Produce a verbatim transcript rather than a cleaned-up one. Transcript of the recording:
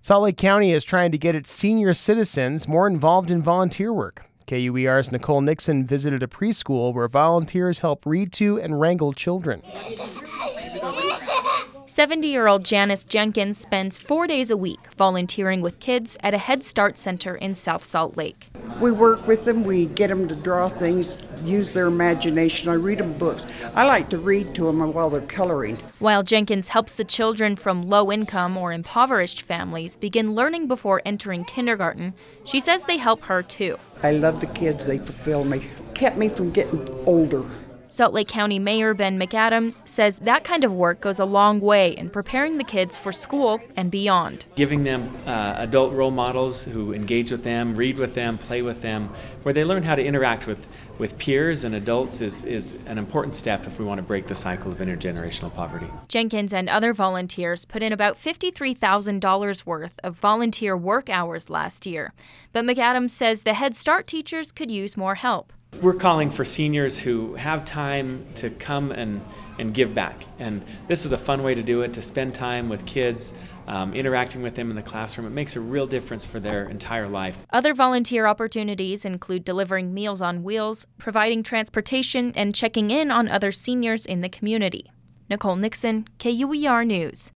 Salt Lake County is trying to get its senior citizens more involved in volunteer work. K U E R's Nicole Nixon visited a preschool where volunteers help read to and wrangle children. seventy-year-old Janice Jenkins spends four days a week volunteering with kids at a Head Start center in South Salt Lake. We work with them, we get them to draw things, use their imagination. I read them books. I like to read to them while they're coloring. While Jenkins helps the children from low-income or impoverished families begin learning before entering kindergarten, she says they help her too. I love the kids, they fulfill me. Kept me from getting older. Salt Lake County Mayor Ben McAdams says that kind of work goes a long way in preparing the kids for school and beyond. Giving them uh, adult role models who engage with them, read with them, play with them, where they learn how to interact with, with peers and adults is, is an important step if we want to break the cycle of intergenerational poverty. Jenkins and other volunteers put in about fifty-three thousand dollars worth of volunteer work hours last year. But McAdams says the Head Start teachers could use more help. We're calling for seniors who have time to come and, and give back. And this is a fun way to do it, to spend time with kids, um, interacting with them in the classroom. It makes a real difference for their entire life. Other volunteer opportunities include delivering Meals on Wheels, providing transportation, and checking in on other seniors in the community. Nicole Nixon, K U E R News.